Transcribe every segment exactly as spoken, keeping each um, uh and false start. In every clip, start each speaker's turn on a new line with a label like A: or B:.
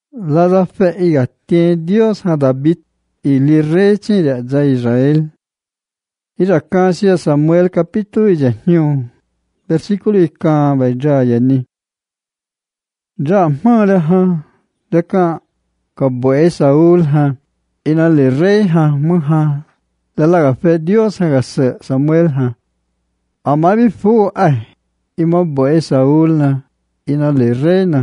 A: La da fe y tiene Dios a David y li rey de ya Israel. Y la canción Samuel capítulo y versículo y camba ya yani. Ya mala ha, ya ka kabwe Saúl ha, ina li rey ha muha, la la fe Dios ha Samuel ha. Amabi fu ay, ima bwe Saúl na, ina li rey na.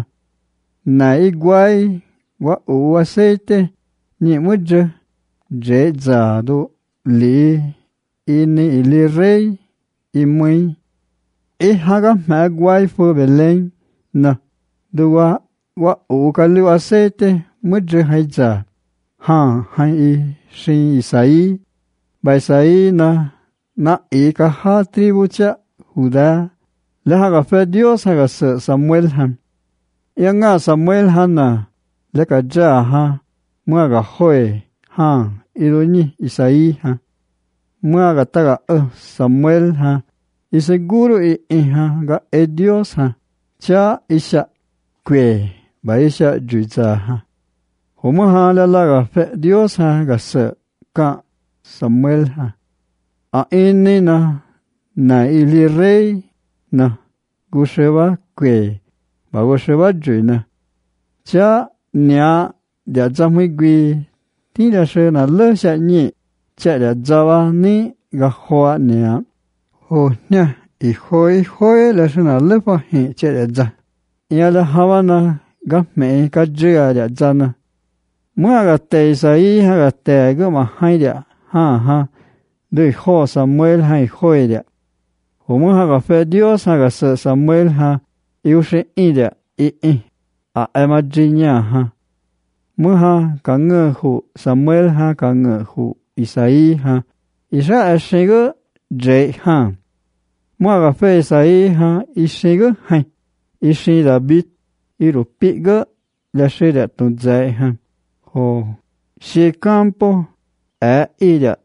A: Na iguai wa u aceite ni muje je zado li ini ili rei imui e haga magwai fu Belén na duwa wa u kalu aceite muje haiza ha hai shi Isaí ba Isaí na na e ka ha tribu cha Judá la haga fe Dios haga Samuel ham yang nga Samuel hana leka ja ha mua ga hoe ha ironi Isaí ha mua ga taga e Samuel ha y seguro y ha ga e Dios ha cha isha kwe ba isha juiza ha homo ha la la ga fe Dios ha ga se ka Samuel ha a ini na na ili rei na gusheba kwe ba wo sheba juina cha nya ya zamui gui ti la she na le sha ni cha ya zawa ni ga hoa nya ho nya i hoi hoi la she na le pa hi cha ya za ya la hawa na ga me ka je ya ya za na mu ga te sai ha ga te ga ma hai ya ha ha de ho Samuel hai hoi ya ho mu ha ga fe Dios ha ga Samuel ha Yushe ida i i a emajinya ha muha kange hu Samuel ha kange hu Isaí ha isa ashego je ha muha ga fe Isaí ha ishego hai ishi David irupiga la sheda tunzai ha ho shi campo a ida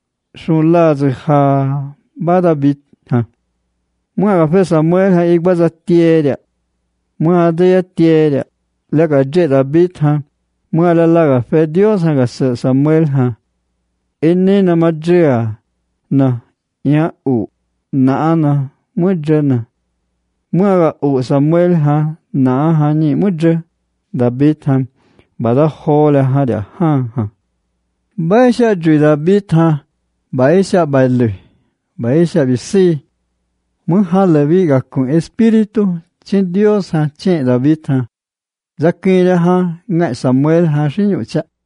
A: shulaze ha ba David ha mua ga fe Samuel ha ik baza tiere mua de ya tiere la ga je David ha mua la la ga fe Dios ha ga Samuel ha inni na majia na ya u na ana mujana mua ga u Samuel ha na ha ni muje David ha bada hola ha ya ha ha baisha ju David ha baisha bailu baisha bisi Muha levi ga con espíritu chin Dios ha chen David ha zakira ha ngai Samuel ha shinyu cha